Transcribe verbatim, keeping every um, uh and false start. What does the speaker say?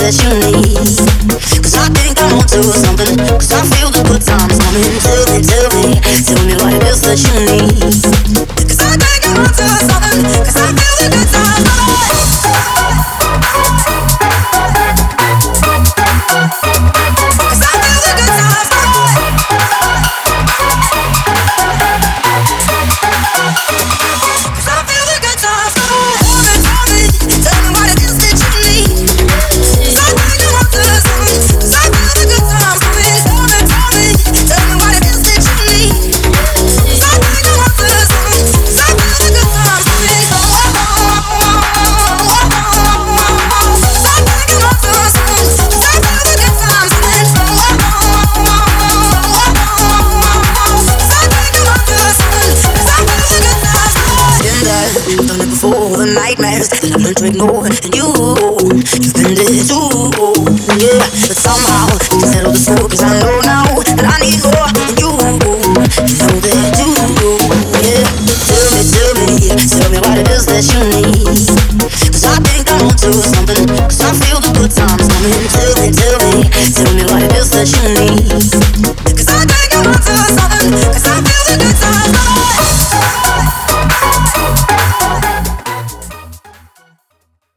that you need. Cause I think I'm onto something. Cause I feel the good times coming. Tell me, tell me, tell me what it is that you need. Cause I think I'm onto something. Cause I feel the good times coming. Cause I feel the good times coming. Cause I feel the good times coming. Tell me, tell me, tell me what it is that you need. Cause I think I'm onto something. Cause I feel the good times coming. Tell me, tell me, tell me what it is that you need. Cause I think I'm onto something. Cause I feel the good times coming. Cause I think I'm onto something. Cause I feel the good times coming. Cause I think I'm onto something. Cause I feel the good times coming. Been there, done it before. The nightmares that I've learned to ignore. And you, you've been there too. Yeah, but somehow you can settle the score. Cause I know now that I need more. And you, you know that too. Yeah, tell me, tell me, tell me what it is that you need. Cause I think I'm onto something. Cause I feel the good times coming. Tell me, tell me, tell me what it is that you need. Cause I think I'm onto something. Cause